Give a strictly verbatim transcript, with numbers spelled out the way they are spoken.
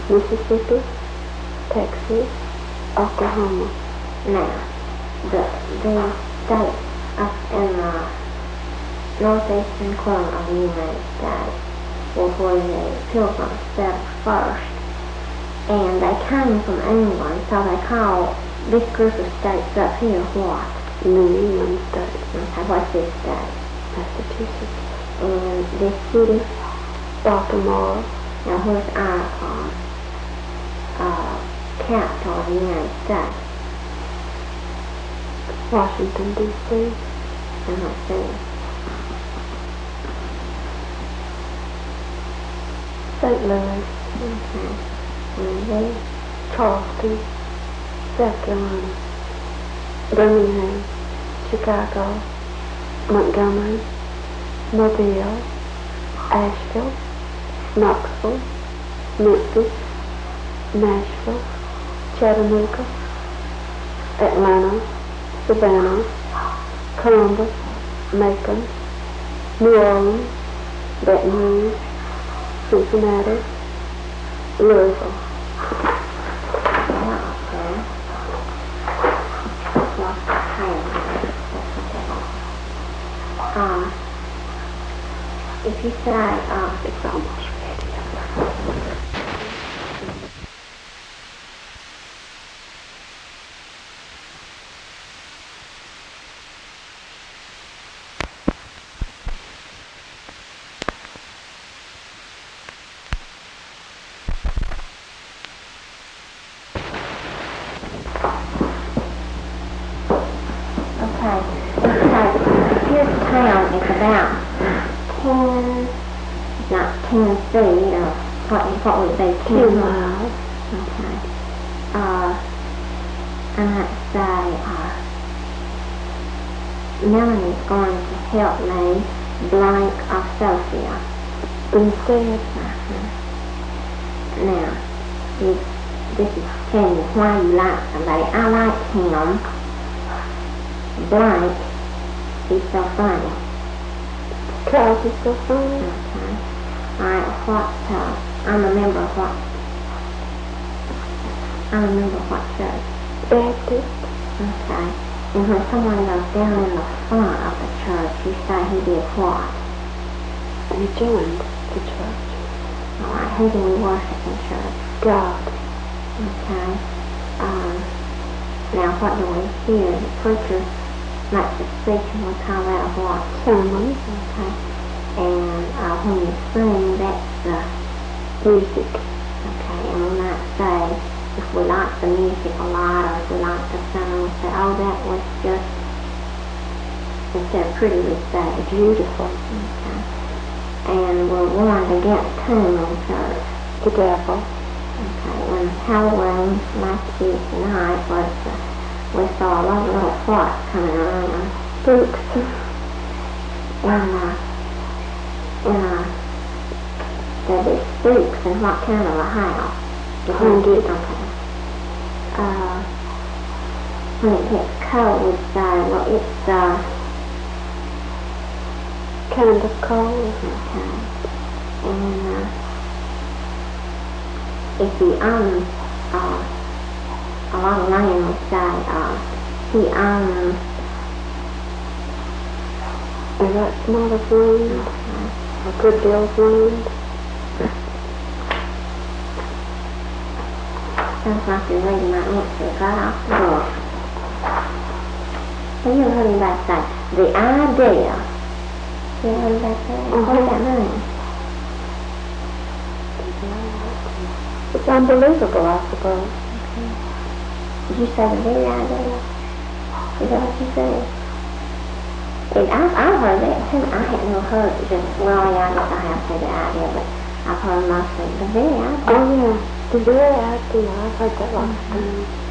Mississippi, Texas, Oklahoma. Now, the, the state up in the northeastern corner of the United States was where the Pilgrims settled first. And they came from England, so they call this group of states up here what? New England state. Okay, what's this state? Massachusetts. And this city? Baltimore. Now where's our uh, uh, capital of the United States? Washington, D C. And what's this? Saint Louis. Okay. And this? Charleston, South Carolina. Birmingham, Chicago, Montgomery, Mobile, Asheville, Knoxville, Memphis, Nashville, Chattanooga, Atlanta, Savannah, Columbus, Macon, New Orleans, Baton Rouge, Cincinnati, Louisville. Uh, if you say, uh, It's almost ready. okay, okay, here's town is about ten, not ten feet, or what, what would be ten Two miles? miles. Okay. Uh, I might say, uh, Melanie's going to help me blank of Sophia. Instead, Uh-huh. Now, you, this is telling you why you like somebody. I like him. Blank. He's so funny. cause it's so funny. Okay. Alright, what, uh, I remember what, I remember what church. Baptist. Okay. And when someone goes down in the front of the church, you say he did what? He joined the church. Alright, who do we worship in church? God. Okay. Um, now what do we hear? The preacher makes a speech and we call that a what? Sermon. Okay. And uh, when you sing, that's the Music. okay. And we might say, if we like the music a lot, or if we like the song, we say, oh, that was just, instead of pretty, we say, Beautiful. okay. And we're warned against whom in church? The devil. Okay, when Halloween last Tuesday night was, uh, we saw a lot of little what coming around. Spooks. And, uh, and, uh, there'd be spooks in what kind of a house? Haunted. Okay. Uh, when it gets cold, we say, well, it's, uh, Kind of cold. okay. And, uh, if he owns, uh, a lot of land, we say, uh, he owns, A lot small of land. uh, A good deal of land. sounds like you're reading my answer right off the book. Have you ever heard anybody say, the idea? You ever heard anybody say that? What does that mean? It's unbelievable, I suppose. Did you say the very idea? Is that what you said? And I've, I've heard that too. I hadn't never heard it just, well, yeah, I guess I have said the idea, but I've heard mostly the very idea. Oh yeah, the very idea. I've heard that lots of times.